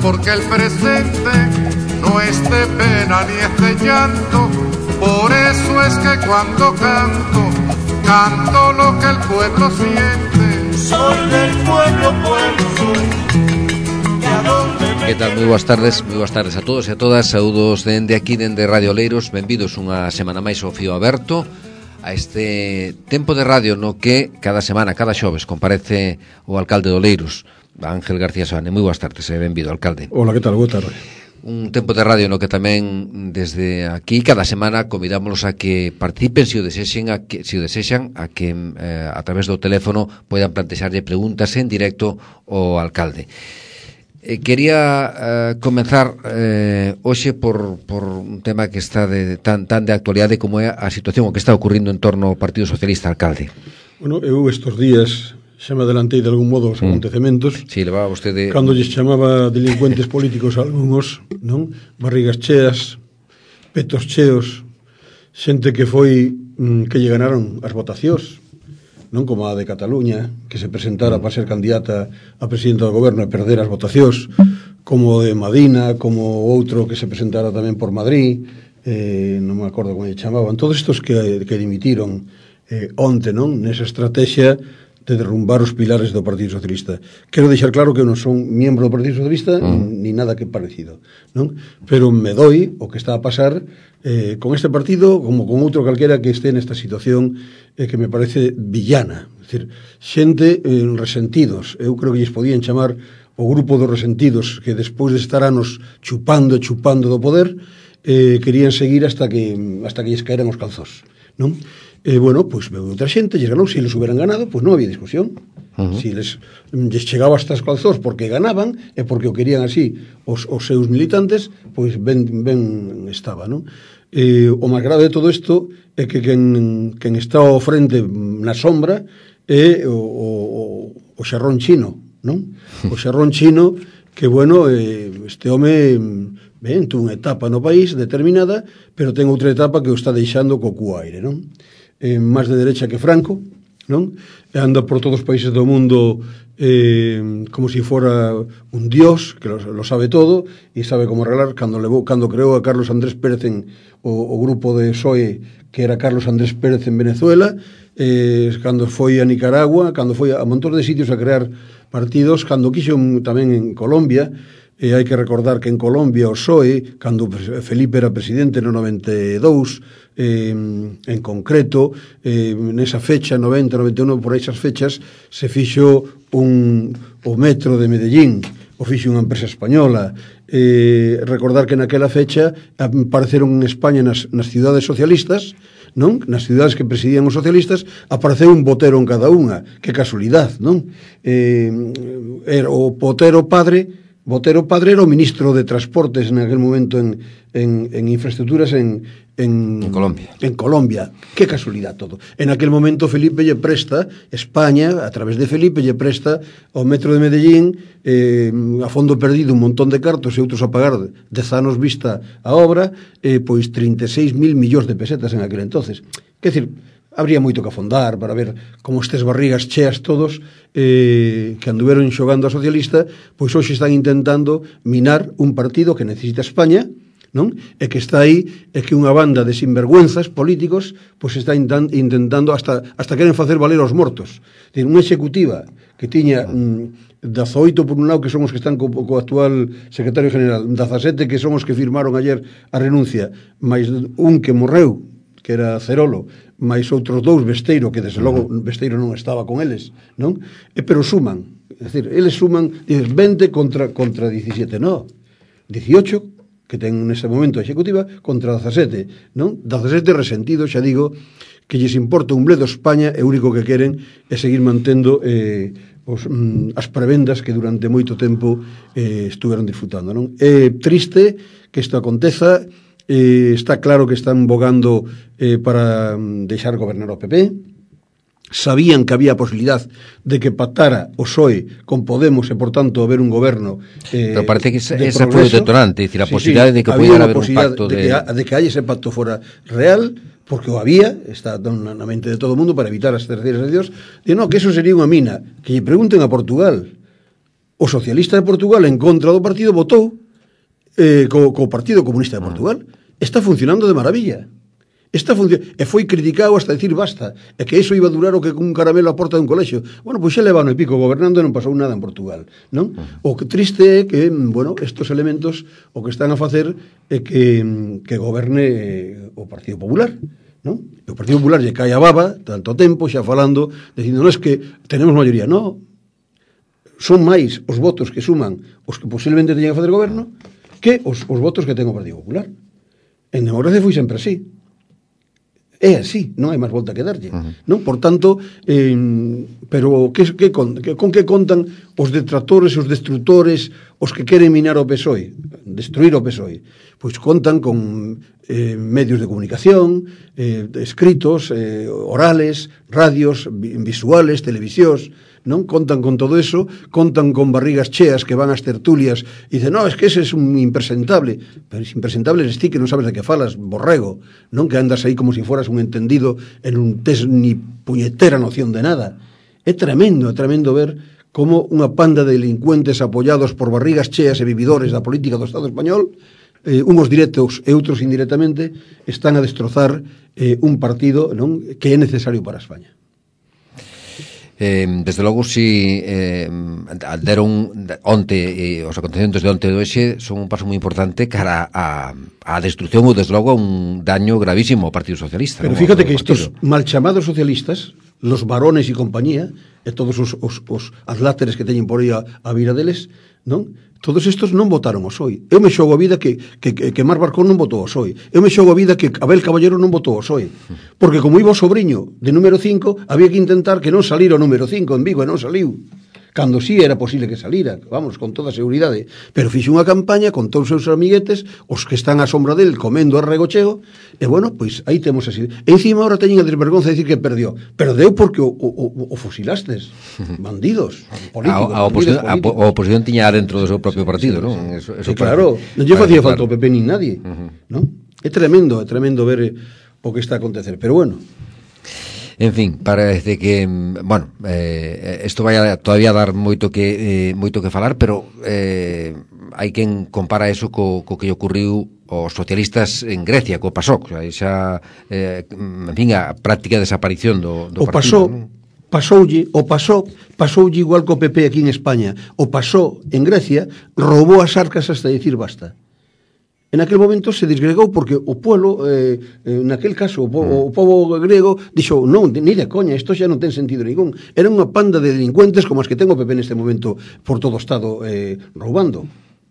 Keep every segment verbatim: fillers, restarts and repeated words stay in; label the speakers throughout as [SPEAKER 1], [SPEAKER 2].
[SPEAKER 1] porque el presente no es de pena ni es de llanto. Por eso es que cuando canto, canto lo que el pueblo siente. Soy del pueblo, pueblo soy.
[SPEAKER 2] Que tal? Moi boas tardes, moi boas tardes a todos e a todas. Saúdos dende aquí, dende Radio Oleiros. Benvidos unha semana máis ao Fío Aberto, a este tempo de radio no que cada semana, cada xoves, comparece o alcalde de Oleiros, Ángel García Soane. Moi boas tardes e benvido, alcalde.
[SPEAKER 3] Hola, que tal? Boa tarde.
[SPEAKER 2] Un tempo de radio no que tamén desde aquí cada semana convidámonos a que participen, se o desexen, a que se o desexan, a que eh, a través do teléfono poidan plantexarlle preguntas en directo ao alcalde. Eh, quería eh, comenzar eh, hoxe por, por un tema que está de, tan, tan de actualidade como é a situación o que está ocurrindo en torno ao Partido Socialista, alcalde.
[SPEAKER 3] Bueno, eu estes días xa me adelantei de algún modo os acontecementos.
[SPEAKER 2] Si, sí, levaba vostede...
[SPEAKER 3] Cando lles chamaba delincuentes políticos a algúns, non? Barrigas cheas, petos cheos, xente que foi mm, que lle ganaron as votacións, non como a de Cataluña, que se presentara para ser candidata a presidenta do goberno e perder as votacións, como de Madina, como outro que se presentara tamén por Madrid, eh, non me acordo como lle chamaban, todos estos que, que dimitiron eh, onte, non? Nesa estrategia de derrumbar os pilares do Partido Socialista. Quero deixar claro que non son miembro do Partido Socialista, mm. ni nada que parecido, non? Pero me doi o que está a pasar eh, con este partido como con outro calquera que este nesta situación eh, que me parece villana. É dicir, xente eh, resentidos. Eu creo que lles podían chamar o grupo dos resentidos que despois de estar anos chupando e chupando do poder eh, querían seguir hasta que hasta que lles caeran os calzós, non? E, eh, bueno, pois pues, outra xente, lles ganou, se eles hubieran ganado, pois pues non había discusión. Uh-huh. Se les, les chegaba hasta os calzós porque ganaban e porque o querían así os, os seus militantes, pois pues ben, ben estaba, non? Eh, o máis grave de todo isto é que quen, quen está ao frente na sombra é o, o, o xarrón chino, non? O xarrón chino que, bueno, eh, este home ben, tuvo unha etapa no país determinada, pero ten outra etapa que o está deixando co cu aire, non? Eh, máis de derecha que Franco, non? E anda por todos os países do mundo eh, como se si fora un dios que lo, lo sabe todo e sabe como arreglar. Cando levou, cando creou a Carlos Andrés Pérez en o, o grupo de P S O E, que era Carlos Andrés Pérez en Venezuela, eh, cando foi a Nicaragua, cando foi a montón de sitios a crear partidos, cando quixo tamén en Colombia. E hai que recordar que en Colombia o P S O E, cando Felipe era presidente no noventa e dous, eh, en concreto, eh, nesa fecha, noventa, noventa e uno, por esas fechas, se fixo un, o metro de Medellín, o fixo unha empresa española. Eh, recordar que naquela fecha apareceron en España nas, nas cidades socialistas, non? Nas cidades que presidían os socialistas, apareceu un botero en cada unha. Que casualidade, non? Eh, era o botero padre... Botero padre era o ministro de Transportes en aquel momento en, en, en infraestructuras en, en,
[SPEAKER 2] en Colombia.
[SPEAKER 3] En Colombia. Qué casualidad todo. En aquel momento Felipe lle presta, España, a través de Felipe lle presta ao metro de Medellín eh, a fondo perdido un montón de cartos e outros a pagar dez anos vista a obra, eh, pois trinta e seis mil millóns de pesetas en aquel entonces. Quer decir, habría moito que afondar para ver como estes barrigas cheas todos eh, que anduveron xogando a socialista, pois hoxe están intentando minar un partido que necesita España, non? E que está aí, e que unha banda de sinvergüenzas políticos pois está intentando hasta, hasta queren facer valer os mortos. Ten unha executiva que tiña mm, dezaoito por un lado, que son os que están co, co actual secretario general, dezasete que son os que firmaron ayer a renuncia, máis un que morreu, que era Cerolo, máis outros dous, Besteiro, que desde logo Besteiro non estaba con eles, non? E, pero suman, é dicir, eles suman, dices, vinte contra, contra diecisiete, non, dieciocho, que ten nese momento a executiva, contra dezasete, non? dezasete resentidos, xa digo, que lles importa un bledo España e o único que queren é seguir mantendo eh, os, mm, as prebendas que durante moito tempo eh, estuveron disfrutando, non? É triste que isto aconteza. Eh, está claro que están bogando eh, para mm, deixar gobernar o P P. Sabían que había a posibilidad de que pactara o P S O E con Podemos e, por tanto, haber un goberno eh,
[SPEAKER 2] pero parece que esa, esa foi o detonante, é dicir, a sí, posibilidade sí, de que pudera haber un pacto de...
[SPEAKER 3] de... Que, de que hai ese pacto fora real, porque o había, está na mente de todo o mundo para evitar as terceiras de Dios, de no, que eso sería unha mina. Que lle pregunten a Portugal. o socialista de Portugal en contra do partido votou eh, co, co Partido Comunista de Portugal. Está funcionando de maravilla. Está funcio... E foi criticado hasta decir basta, e que iso iba a durar o que un caramelo a porta dun colexio. Bueno, pois xa leva no e pico gobernando e non pasou nada en Portugal, non? O que triste é que, bueno, estos elementos o que están a facer é que, que goberne o Partido Popular, non? E o Partido Popular lle cae a baba tanto tempo xa falando, dicindo, non, es que tenemos maioría, non, son máis os votos que suman os que posiblemente teñen que facer goberno que os, os votos que ten o Partido Popular. En democracia foi sempre así. É así, non hai máis volta que darlle. Uh-huh. Non? Por tanto, eh, pero que, que, con, que, con que contan os detractores, os destructores, os que queren minar o P S O E, destruir o P S O E? Pois contan con eh, medios de comunicación, eh, escritos, eh, orales, radios, visuales, televisións, non? Contan con todo eso, contan con barrigas cheas que van ás tertulias e dicen, no, es que ese es un impresentable. Pero es impresentable eres ti que non sabes de que falas, borrego, non? Que andas aí como se si fueras un entendido e non tes ni puñetera noción de nada. É tremendo, é tremendo ver como unha panda de delincuentes apoyados por barrigas cheas e vividores da política do Estado español, eh, unhos directos e outros indirectamente, están a destrozar eh, un partido, non? Que é necesario para España.
[SPEAKER 2] Eh, desde logo, si eh, deron onte eh, os acontecementos de onte e de hoxe son un paso moi importante cara a, a destrucción ou desde logo a un daño gravísimo ao Partido Socialista.
[SPEAKER 3] Pero fíjate que estos mal chamados socialistas, los varones e compañía, e todos os, os, os adláteres que teñen por aí a, a vira deles, non? Todos estos non votaron o P S O E. Eu me xogo a vida que, que, que Mar Barcón non votou o P S O E. Eu me xogo a vida que Abel Caballero non votou o P S O E. Porque como iba o sobrinho de número cinco, había que intentar que non salira o número cinco en Vigo, e non saliu. Cando sí era posible que salira, vamos, con toda seguridade. Pero fixe unha campaña con todos os seus amiguetes, os que están á sombra del, comendo a regocheo, e bueno, pois aí temos así. E encima ahora teñen a desvergonza de decir que perdió. Perdeu porque o, o, o fusilastes, bandidos, políticos.
[SPEAKER 2] A, a, oposición, a, a oposición tiña dentro do seu propio partido, sí, sí, non? Eso, eso
[SPEAKER 3] sí, claro, non lle facía falta o P P nin nadie, uh-huh. Non? É tremendo, é tremendo ver o que está a acontecer, pero bueno.
[SPEAKER 2] En fin, parece que, bueno, eh, isto vai a todavía dar moito que eh, moito que falar, pero eh, hai quen compara eso co, co que ocurriu aos socialistas en Grecia, co PASOK, o sea, esa, eh, en fin, a práctica desaparición do, do
[SPEAKER 3] o
[SPEAKER 2] partido.
[SPEAKER 3] PASOK, ¿no? Pasoulle, o PASOK pasoulle igual co P P aquí en España. O PASOK en Grecia roubou as arcas hasta decir basta. En aquel momento se disgregou porque o pueblo, eh, naquel caso, o, po, o povo grego dixo, non, ni de coña, isto xa non ten sentido ningún. Era unha panda de delincuentes como as que ten o P P neste momento por todo o Estado eh, roubando.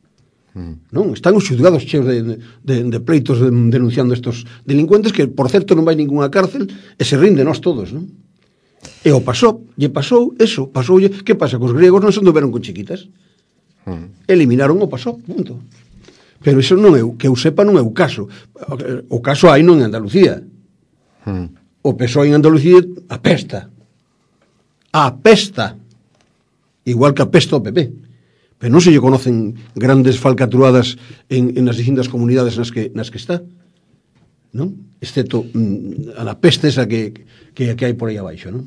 [SPEAKER 3] Mm. Non, están os xudgados cheos de, de, de pleitos de, denunciando estos delincuentes que, por certo, non vai ninguna cárcel e se rinde nós todos, non? E o pasou, lle pasou eso, pasoulle, que pasa? Que os gregos non se anduveron con chiquitas. Mm. Eliminaron o pasou, punto. Pero iso non é, que eu sepa, non é o caso. O caso hai non en Andalucía. Hmm. O P S O E en Andalucía apesta. Apesta. Igual que apesta o P P. Pero non se lle conocen grandes falcatruadas en, en as distintas comunidades nas que, nas que está. Non? Excepto mm, a la peste esa que, que, que hai por aí abaixo, non?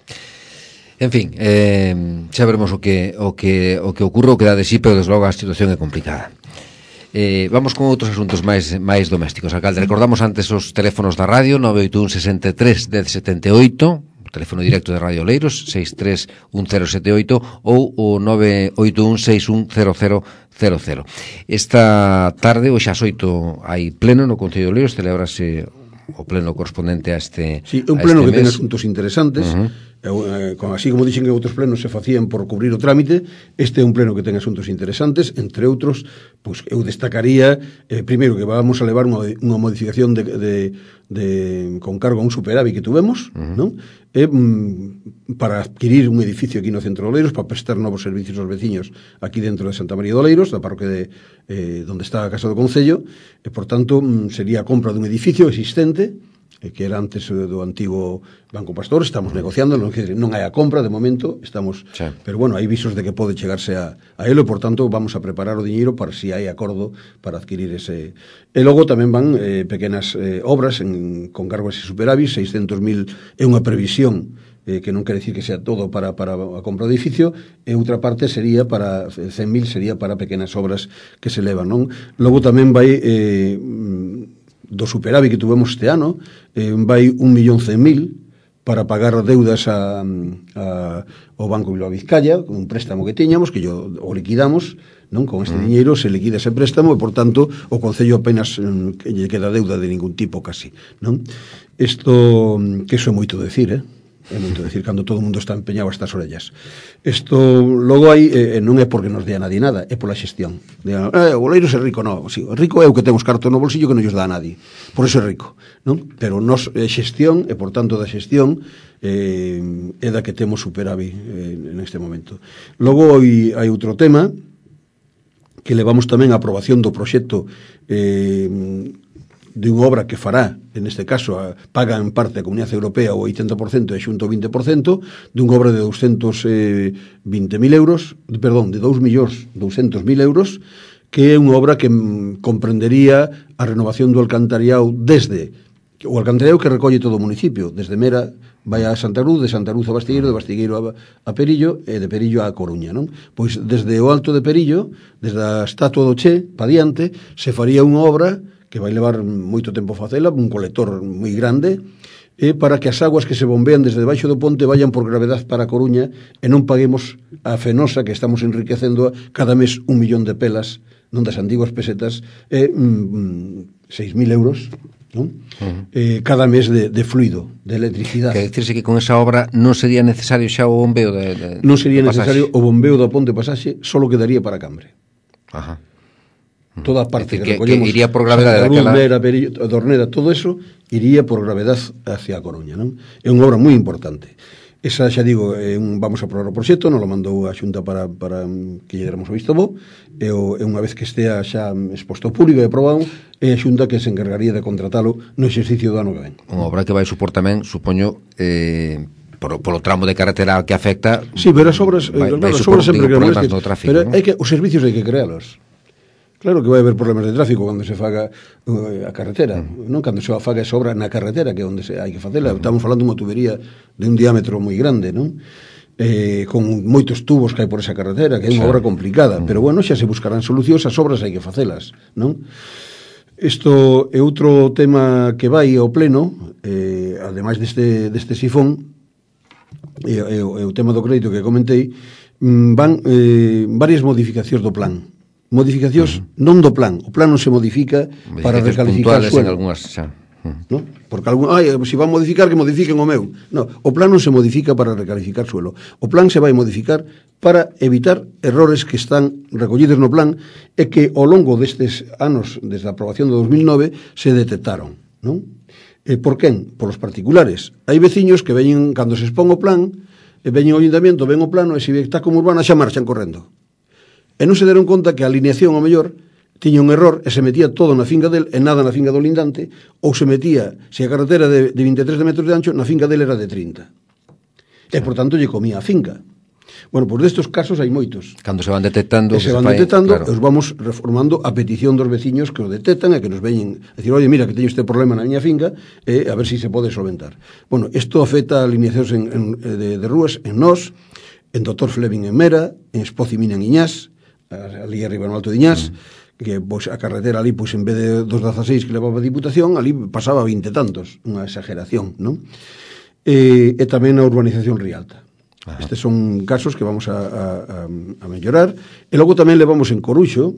[SPEAKER 2] En fin, eh, xa veremos o que, o que, o que ocurre, o que dá de sí, pero desde logo a situación é complicada. Eh, vamos con outros asuntos máis máis domésticos. Alcalde, recordamos antes os teléfonos da radio nove oito un sesenta e tres dez setenta e oito, o teléfono directo de Radio Oleiros seis tres un cero sete oito ou o nove oito un seis un cero cero cero cero. Esta tarde, hoxe ás oito, hai pleno no Concello de Oleiros, celebrase o pleno correspondente a este
[SPEAKER 3] Sí, un pleno este que ten asuntos interesantes. Uh-huh. Eh, así como dixen que outros plenos se facían por cubrir o trámite, este é un pleno que ten asuntos interesantes, entre outros, pois eu destacaría eh, primeiro que vamos a levar unha, unha modificación de, de, de con cargo a un superávit que tuvemos, uh-huh. Non? E, mm, para adquirir un edificio aquí no centro de Oleiros, para prestar novos servicios aos veciños aquí dentro de Santa María de Oleiros, da parroquia de eh, donde está a Casa do Concello, e por tanto mm, sería a compra dun edificio existente que era antes do antigo Banco Pastor. Estamos negociando, non, non hai a compra de momento, estamos, sí. Pero bueno, hai visos de que pode chegarse a, a elo, e por tanto vamos a preparar o diñeiro para si hai acordo para adquirir ese. E logo tamén van eh, pequenas eh, obras en, con cargo a ese superávit, seiscentos mil é unha previsión eh, que non quere dicir que sea todo para, para a compra do edificio, e outra parte sería para, cen mil sería para pequenas obras que se levan, non? Logo tamén vai, eh, do superávit que tuvemos este ano, eh, vai un millón cen mil para pagar deudas a, a, ao Banco Bilbao Vizcaya, con un préstamo que tiñamos, que yo o liquidamos, non? Con este mm. diñeiro se liquida ese préstamo e, por tanto, o Concello apenas mm, que lle queda deuda de ningún tipo, casi, non? Isto, que iso é moito decir, eh? É moito decir, cando todo o mundo está empeñado a estas orellas. Isto, logo hai, eh, non é porque nos dé a nadie nada, é pola xestión. De, eh, o Oleiros é rico, non. Sí, o rico é o que ten os cartos no bolsillo que non llos dá a nadie. Por eso é rico, non? Pero nos é xestión, e por tanto da xestión, eh, é da que temos superávit eh, neste momento. Logo hai, hai outro tema, que levamos tamén a aprobación do proxecto eh, de unha obra que fará, en este caso, a, paga en parte a Comunidade Europea o oitenta por cento e xunto o vinte por cento, de unha obra de doscientos vinte mil euros, perdón, de dous millóns doscientos mil euros, que é unha obra que mm, comprendería a renovación do alcantariado desde o alcantariado que recolle todo o municipio, desde Mera vai a Santa Cruz, de Santa Cruz a Bastigueiro, de Bastigueiro a, a Perillo e de Perillo a Coruña, non? Pois desde o Alto de Perillo, desde a Estatua do Che, pa diante, se faría unha obra que vai levar moito tempo facela, un colector moi grande, e para que as aguas que se bombean desde debaixo do ponte vayan por gravedad para a Coruña e non paguemos a Fenosa, que estamos enriquecendo cada mes un millón de pelas, non das antiguas pesetas, e mm, seis mil euros, non? Uh-huh. Eh, cada mes de, de fluido, de electricidade.
[SPEAKER 2] Quer dicirse que con esa obra non sería necesario xa o bombeo de, de
[SPEAKER 3] non sería necesario o bombeo da ponte pasaxe, solo quedaría para Cambre. Ajá. Toda a parte
[SPEAKER 2] que,
[SPEAKER 3] que recollemos,
[SPEAKER 2] que iría por gravedade
[SPEAKER 3] daquela... Mera, Perillo, Dorneda, todo eso iría por gravedad hacia a Coruña, non? É unha obra moi importante. Esa, xa digo, é un, vamos a aprobar o proxecto, nos lo mandou a Xunta para, para que lle déramos o visto bo, e, o, e unha vez que estea xa exposto ao público e aprobado, é a Xunta que se encargaría de contratalo no exercicio do ano que ven.
[SPEAKER 2] Unha obra que vai supor tamén, supoño, eh, por, polo tramo de carretera que afecta.
[SPEAKER 3] Sí, pero as obras,
[SPEAKER 2] vai,
[SPEAKER 3] claro,
[SPEAKER 2] vai
[SPEAKER 3] as
[SPEAKER 2] supor,
[SPEAKER 3] obras sempre
[SPEAKER 2] digo,
[SPEAKER 3] que,
[SPEAKER 2] problemas
[SPEAKER 3] que,
[SPEAKER 2] no tráfico,
[SPEAKER 3] pero
[SPEAKER 2] ¿no?
[SPEAKER 3] hai que, os servicios hai que crealos. Claro que vai haber problemas de tráfico cando se faga uh, a carretera, uh-huh. non cando se faga esa obra na carretera, que é onde se hai que facela. Uh-huh. Estamos falando de unha tubería de un diámetro moi grande, non? Eh, con moitos tubos que hai por esa carretera, que é unha sí. obra complicada, uh-huh. pero bueno, xa se buscarán solucións, as obras hai que facelas, non? Isto é outro tema que vai ao pleno, eh, ademais deste, deste sifón, e, e, e o tema do crédito que comentei, van eh, varias modificacións do plan. Modificacións uh-huh. non do plan. O plan non se modifica para recalificar o suelo.
[SPEAKER 2] Algunhas, xa. Uh-huh.
[SPEAKER 3] ¿No? Porque algún, ai, se van a modificar, que modifiquen o meu. No, o plan non se modifica para recalificar suelo. O plan se vai modificar para evitar errores que están recollidos no plan e que ao longo destes anos, desde a aprobación de dos mil nove, se detectaron, non? E por quen? Por os particulares. Hai veciños que veñen, cando se expón o plan, e veñen ao ayuntamiento, ven o plano, e se está como urbana, xa marchan correndo. E non se deron conta que a alineación, ao mellor, tiña un error e se metía todo na finca del e nada na finca do lindante, ou se metía, se a carretera de, de vinte e tres de metros de ancho, na finca del era de trinta. E, por tanto, lle comía a finca. Bueno, pois destes casos hai moitos.
[SPEAKER 2] Cando se van detectando...
[SPEAKER 3] E se van detectando, claro. Os vamos reformando a petición dos veciños que os detectan e que nos veñen a decir, oye, mira, que teño este problema na miña finca, e a ver se si se pode solventar. Bueno, isto afecta a alineacións en, en, de, de rúas en Nós, en Doctor Fleming en Mera, en Espocimina en Iñás, ali arriba no Alto de Iñás, mm. que pois, a carretera ali, pois, en vez de dos dezaseis que levaba a Diputación, ali pasaba a vinte tantos, unha exageración, non? E, e tamén a urbanización Rialta. Ajá. Estes son casos que vamos a, a, a mellorar. E logo tamén levamos en Coruxo,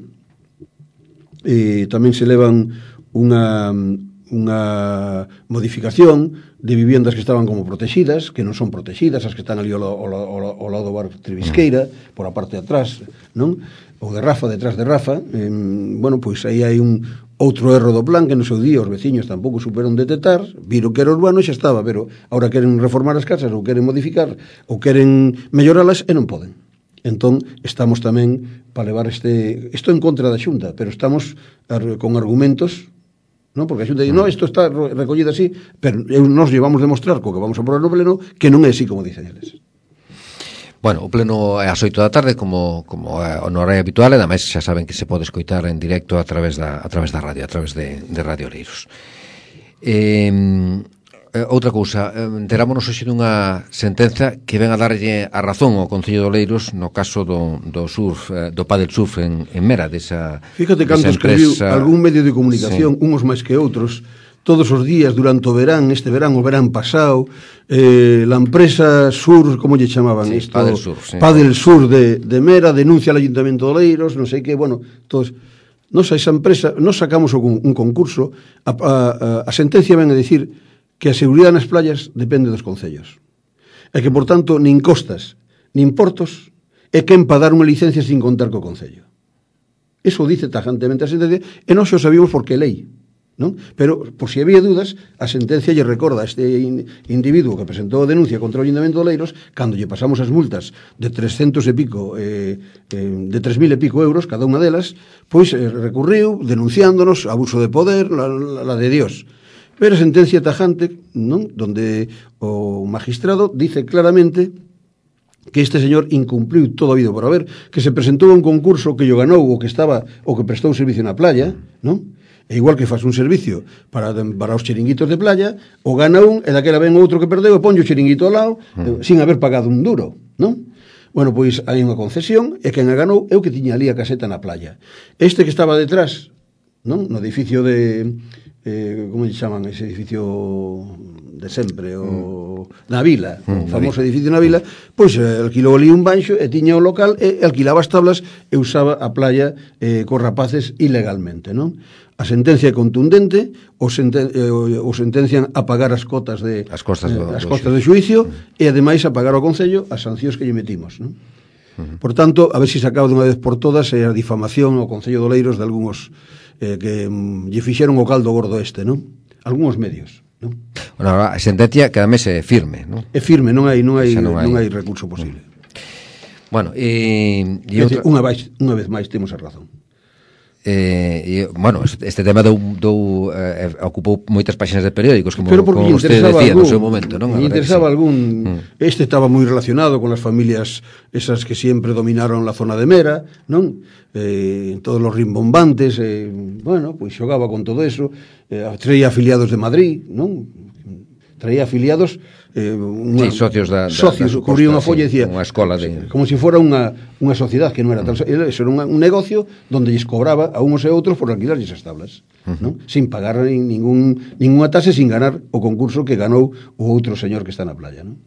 [SPEAKER 3] e tamén se levan unha... unha modificación de viviendas que estaban como protegidas, que non son protegidas, as que están ali ao, ao, ao, ao lado do bar Trebisqueira, por a parte de atrás, non? Ou de Rafa, detrás de Rafa. Eh, bueno, pois aí hai un outro erro do plan que no seu día os veciños tampouco superon detectar, viron que era urbano e xa estaba, pero ahora queren reformar as casas ou queren modificar ou queren melloralas e non poden. Entón, estamos tamén para levar este... Isto en contra da Xunta, pero estamos con argumentos, non? Porque a Xunta di, no, isto está recollido así, pero nos llevamos a demostrar co que vamos a probar no pleno que non é así como dicen eles.
[SPEAKER 2] Bueno, o pleno é ás oito da tarde, como como é o horario habitual, e ademais xa saben que se pode escoitar en directo a través da a través da radio, a través de, de Radio Oleiros. Eh, eh, outra cousa, eh, enterámonos hoxe dunha sentenza que ven a darlle a razón ao Concello de Oleiros no caso do, do surf, eh, do pádel surf en, en Mera, desa
[SPEAKER 3] Fíjate canto escribiu algún medio de comunicación, sí. Uns máis que outros, todos os días durante o verán, este verán, o verán pasado, eh, la empresa Sur, como lle chamaban
[SPEAKER 2] sí,
[SPEAKER 3] isto?
[SPEAKER 2] Pádel Sur, sí.
[SPEAKER 3] Pádel Sur de, de Mera, denuncia al Ayuntamiento de Oleiros, non sei que, bueno, todos... Nos a esa empresa, nos sacamos un, un concurso, a, a, a, a sentencia ven a dicir que a seguridade nas playas depende dos concellos. E que, por tanto, nin costas, nin portos, é quen pa dar unha licencia sin contar co concello. Eso dice tajantemente a sentencia, e nós xo sabíamos porque é lei, non? Pero, por si había dudas, a sentencia lle recorda a este individuo que presentou a denuncia contra o Ayuntamiento de Oleiros, cando lle pasamos as multas de trescentos e pico, eh, eh, de tres mil e pico euros, cada unha delas, pois eh, recurriu, denunciándonos, abuso de poder, la, la, la de Dios. Pero a sentencia tajante, non? Donde o magistrado dice claramente que este señor incumpliu todo habido por haber, que se presentou a un concurso que yo ganou o que estaba o que prestou servicio na playa, non? E igual que faz un servicio para, para os chiringuitos de playa, o gana un e daquela ven outro que perdeu e ponlle o chiringuito ao lado mm. sin haber pagado un duro, non? Bueno, pois hai unha concesión e quen a ganou é o que tiña ali a caseta na playa. Este que estaba detrás, non? No edificio de... Eh, como lle chaman ese edificio de sempre, o mm. na Vila, mm, o famoso edificio na Vila, pois eh, alquilou ali un banxo e tiña o local e alquilaba as tablas e usaba a playa eh, cos rapaces ilegalmente, non? A sentencia é contundente, o, senten eh, o sentencian a pagar as cotas de
[SPEAKER 2] as costas, do,
[SPEAKER 3] eh, as costas de xuicio mm. e ademais a pagar ao Concello as sancións que lle metimos, non? Mm. Por tanto, a ver se se acaba de unha vez por todas eh, a difamación ao Concello de Oleiros de algúns eh, que mm, lle fixeron o caldo gordo este, non? Algúns medios, non?
[SPEAKER 2] Bueno, a sentencia que además é firme, non?
[SPEAKER 3] É firme, non hai non hai non hai, non hai recurso posible.
[SPEAKER 2] Mm. Bueno, e, e
[SPEAKER 3] outra... unha, vez, unha vez máis temos a razón.
[SPEAKER 2] Eh, e, bueno, este tema dou, dou, eh, ocupou moitas páxinas de periódicos, como, como
[SPEAKER 3] usted
[SPEAKER 2] decía
[SPEAKER 3] algún,
[SPEAKER 2] no seu momento, non?
[SPEAKER 3] Me interesaba sí. algún
[SPEAKER 2] mm.
[SPEAKER 3] Este estaba moi relacionado con as familias esas que sempre dominaron la zona de Mera, non? Eh, todos los rimbombantes, eh, bueno, pois xogaba con todo eso, eh, traía afiliados de Madrid, non? Traía afiliados eh, unha,
[SPEAKER 2] sí, socios da,
[SPEAKER 3] socios,
[SPEAKER 2] da, da
[SPEAKER 3] cubría unha folla
[SPEAKER 2] sí,
[SPEAKER 3] e dicía
[SPEAKER 2] unha escola de...
[SPEAKER 3] como se si fora unha, unha sociedade que non era tal, mm. eso era un, un negocio donde lles cobraba a unos e outros por alquilar esas tablas, uh-huh. non? Sin pagar ningún, ninguna tasa, sin ganar o concurso que ganou o outro señor que está na playa, non?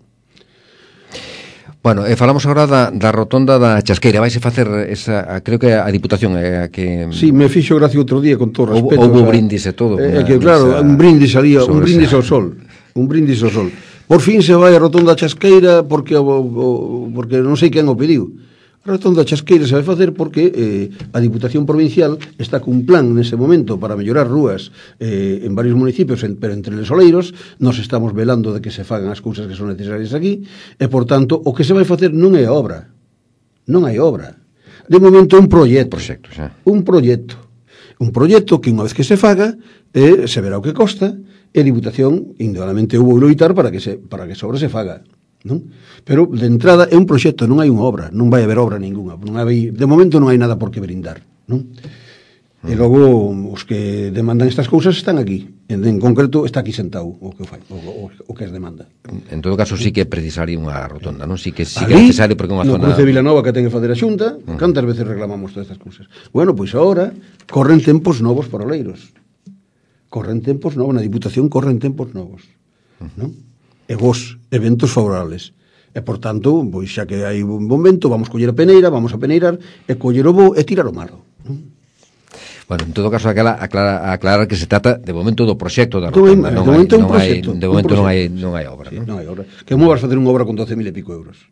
[SPEAKER 2] Bueno, eh, falamos agora da, da rotonda da Chasqueira. Vais a facer esa, creo que a Diputación é a que...
[SPEAKER 3] Sí, me fixo gracia outro día con todo respeto.
[SPEAKER 2] Houve brindis e todo.
[SPEAKER 3] É eh, que claro, esa, un brindis ali, un brindis esa... ao sol, un brindis ao sol. Por fin se vai a rotonda da Chasqueira porque o, o, porque non sei quen o pediu. A rotonda da Chasqueira se vai facer porque eh, a Diputación Provincial está cun plan nese momento para mellorar rúas eh, en varios municipios, en, pero entre os Oleiros nos estamos velando de que se fagan as cousas que son necesarias aquí e, por tanto, o que se vai facer non é a obra. Non hai obra. De momento é un proxecto.
[SPEAKER 2] Proxecto, xa.
[SPEAKER 3] Un proxecto. Un proxecto que unha vez que se faga eh, se verá o que costa e a Diputación indudablemente houve loitar para que se para que esa obra se faga, non? Pero de entrada é un proxecto, non hai unha obra, non vai haber obra ninguna, non hai, de momento non hai nada por que brindar, non? Mm. E logo os que demandan estas cousas están aquí, en, en concreto está aquí sentado o que fai, o, o, o que es demanda.
[SPEAKER 2] En todo caso sí que é precisario unha rotonda, non? Sí que sí que é necesario porque é unha
[SPEAKER 3] no
[SPEAKER 2] zona...
[SPEAKER 3] No Cruce Vilanova que ten que facer a Xunta, mm. cantas veces reclamamos todas estas cousas. Bueno, pois agora corren tempos novos para Oleiros. Corren tempos novos, na Diputación corren tempos novos, non? E vos, eventos favorables. E, por tanto, pois xa que hai un bom vento, vamos coller a peneira, vamos a peneirar, e coller o bo e tirar o malo, non?
[SPEAKER 2] Bueno, en todo caso, aquela aclara, aclarar que se trata, de momento, do proxecto da
[SPEAKER 3] rotonda.
[SPEAKER 2] Non
[SPEAKER 3] de
[SPEAKER 2] hai,
[SPEAKER 3] momento
[SPEAKER 2] non
[SPEAKER 3] un proxecto.
[SPEAKER 2] Hai, de momento non hai, non hai obra,
[SPEAKER 3] sí,
[SPEAKER 2] non?
[SPEAKER 3] non hai obra. Que como vas facer unha obra con doce mil e pico euros?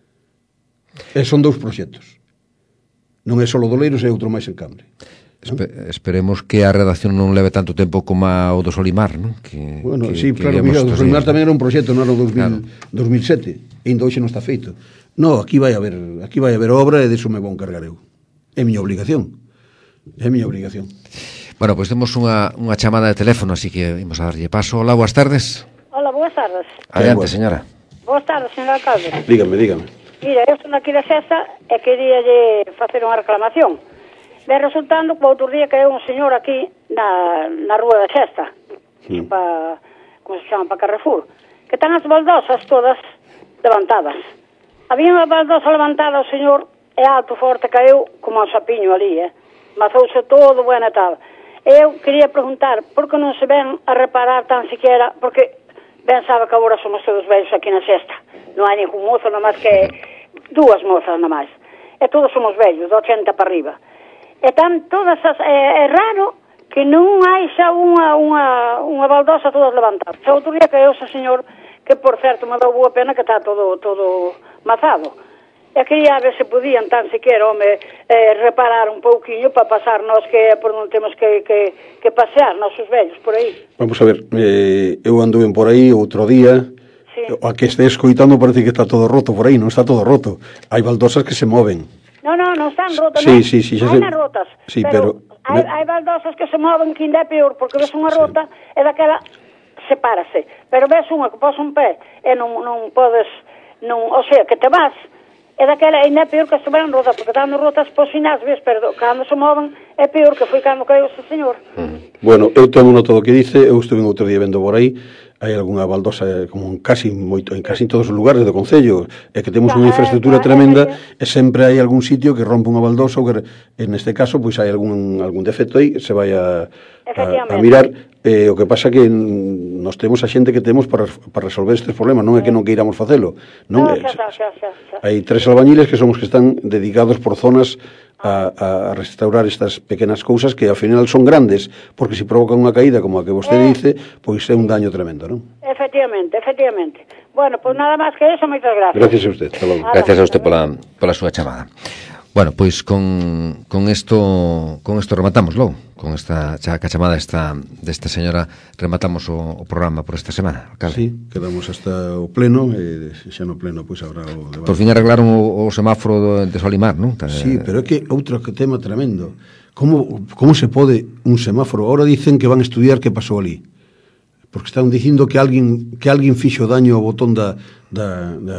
[SPEAKER 3] E son dous proxectos. Non é só do Oleiros, é outro máis en Cambre.
[SPEAKER 2] Espe esperemos que a redacción non leve tanto tempo como a o do Solimar, non? Que,
[SPEAKER 3] bueno,
[SPEAKER 2] que,
[SPEAKER 3] sí,
[SPEAKER 2] que
[SPEAKER 3] claro, mira, o do Solimar tamén era un proxecto, non era o dos mil sete, e ainda hoxe non está feito. No, aquí vai haber, aquí vai haber obra e deso me vou encargar eu. É miña obligación. É miña obligación.
[SPEAKER 2] Bueno, pois pues temos unha, unha chamada de teléfono, así que imos a darlle paso. Hola, boas tardes.
[SPEAKER 4] Hola, boas tardes.
[SPEAKER 2] Adiante, señora.
[SPEAKER 4] Boas tardes, señor alcalde.
[SPEAKER 3] Dígame, dígame.
[SPEAKER 4] Mira, eu son aquí de Cesa e queríalle facer unha reclamación. Ve resultando que o outro día quedou un señor aquí na, na rúa da Xesta, sí. pa, como se chama, para Carrefour, que están as baldosas todas levantadas. Había unha baldosa levantada, o señor é alto, forte, caeu como ao sapiño ali, eh? Mazouse todo, bueno e tal. Eu quería preguntar, por que non se ven a reparar tan siquiera, porque ben sabe que agora somos todos vellos aquí na sexta, non hai ningún mozo, nomás que dúas mozas nomás, e todos somos vellos, de ochenta para arriba. E tan todas as, é, é raro que non hai xa unha, unha, unha baldosa todas levantadas. Xa outro día caeu ese señor, que por certo me dou boa pena que está todo, todo mazado. E quería ver se podían tan siquiera, home, eh, reparar un pouquiño para pasar nós que por non temos que, que, que pasear nosos vellos por aí.
[SPEAKER 3] Vamos a ver, eh, eu anduve por aí outro día, sí. A que este escoitando parece que está todo roto por aí, non está todo roto. Hai baldosas que se moven.
[SPEAKER 4] Non, non, non están rotas,
[SPEAKER 3] sí,
[SPEAKER 4] non?
[SPEAKER 3] Sí, sí, xa
[SPEAKER 4] hai
[SPEAKER 3] se...
[SPEAKER 4] nas rotas,
[SPEAKER 3] sí,
[SPEAKER 4] pero, pero hai,
[SPEAKER 3] me...
[SPEAKER 4] hai baldosas que se moven que ainda é peor, porque ves unha rota sí. E daquela sepárase, pero ves unha que pos un pé e non, non podes, non, o sea, que te vas, e daquela ainda é peor que se van rotas, porque están rotas por sinais, ves, pero cando se moven é peor, que foi cando caeu ese señor.
[SPEAKER 3] Mm. Bueno, eu tomo nota do que dice, eu estuve outro día vendo por aí, hai algunha baldosa como en casi moito en casi en todos os lugares do concello, é que temos unha infraestructura tremenda e sempre hai algún sitio que rompe unha baldosa ou que en este caso pois hai algún algún defecto aí, se vai a a, a mirar, eh, o que pasa que nós temos a xente que temos para, para resolver estes problemas, non é que non queiramos facelo, non?
[SPEAKER 4] No, xa, xa, xa, xa, xa.
[SPEAKER 3] Hai tres albañiles que son os que están dedicados por zonas a, a restaurar estas pequenas cousas que ao final son grandes, porque se provocan unha caída como a que vostede eh, dice, pois é un daño tremendo, non?
[SPEAKER 4] Efectivamente, efectivamente. Bueno, pois pues nada máis que eso, moitas gracias.
[SPEAKER 3] Gracias a usted, hasta logo.
[SPEAKER 2] Gracias a usted pola, pola súa chamada. Bueno, pois con, con isto con isto rematamos logo, con esta cha, chamada esta, desta señora, rematamos o, o programa por esta semana, alcalde.
[SPEAKER 3] Sí, quedamos hasta o pleno, e xa no pleno pois habrá o debate.
[SPEAKER 2] Por fin arreglaron o, o semáforo do, de Solimar, non?
[SPEAKER 3] Sí, pero é que outro tema tremendo. Como, como se pode un semáforo? Ahora dicen que van a estudiar que pasou ali. Porque están dicindo que alguén que alguén fixo daño ao botón da, da, da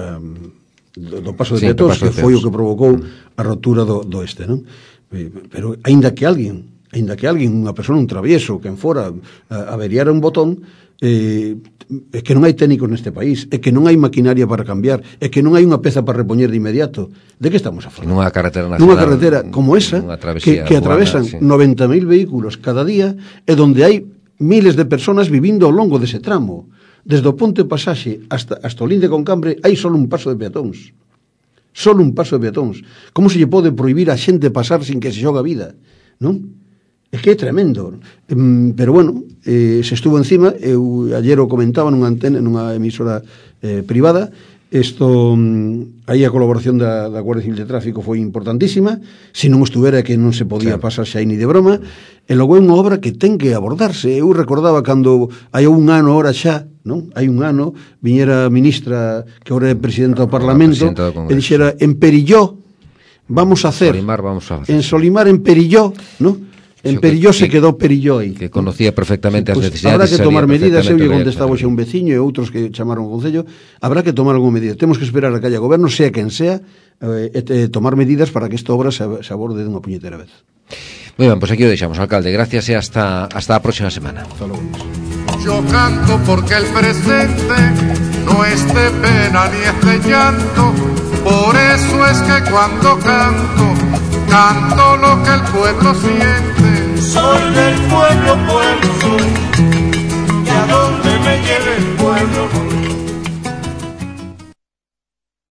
[SPEAKER 3] do paso de sí, petóns, que foi o que provocou mm. a rotura do, do este, non? Pero aínda que alguén, aínda que alguén, unha persona, un travieso, quen fora, averiara un botón, eh, é que non hai técnicos neste país, é que non hai maquinaria para cambiar, é que non hai unha peza para repoñer de inmediato. De que estamos a falar?
[SPEAKER 2] Nunha carretera nacional,
[SPEAKER 3] nunha carretera como esa, que, que atravesan sí. noventa mil vehículos cada día, e donde hai miles de personas vivindo ao longo dese tramo. Desde o Ponte Pasaxe hasta, hasta o Linde con Cambre hai só un paso de peatóns. Só un paso de peatóns. Como se lle pode prohibir a xente pasar sin que se xoga a vida? Non? É que é tremendo. Pero bueno, eh, se estuvo encima, eu ayer o comentaba nunha antena, nunha emisora eh, privada, isto, aí a colaboración da, da Guardia Civil de Tráfico foi importantísima, se non estuvera que non se podía claro. pasar xa ni de broma, e logo é unha obra que ten que abordarse. Eu recordaba cando hai un ano ahora xa, non? Hai un ano, viñera a ministra que agora é presidenta do Parlamento, e dixera, en Perilló vamos a hacer,
[SPEAKER 2] Solimar vamos a hacer.
[SPEAKER 3] En Solimar, en Perilló, non? En Perilló se quedou Perilló aí.
[SPEAKER 2] Que conocía perfectamente sí, pues, as necesidades.
[SPEAKER 3] Habrá que tomar medidas, eu lle contestaba xa un veciño e outros que chamaron ao Concello, habrá que tomar algunha medida. Temos que esperar a que haya goberno, sea quen sea, eh, e tomar medidas para que esta obra se, se aborde dunha puñetera vez.
[SPEAKER 2] Moi ben, pois pues aquí o deixamos, alcalde. Gracias e hasta, hasta a próxima semana.
[SPEAKER 3] Hasta logo.
[SPEAKER 1] Yo canto porque el presente no es de pena ni es de llanto, por eso es que cuando canto, canto lo que el pueblo siente.
[SPEAKER 5] Soy del pueblo, pueblo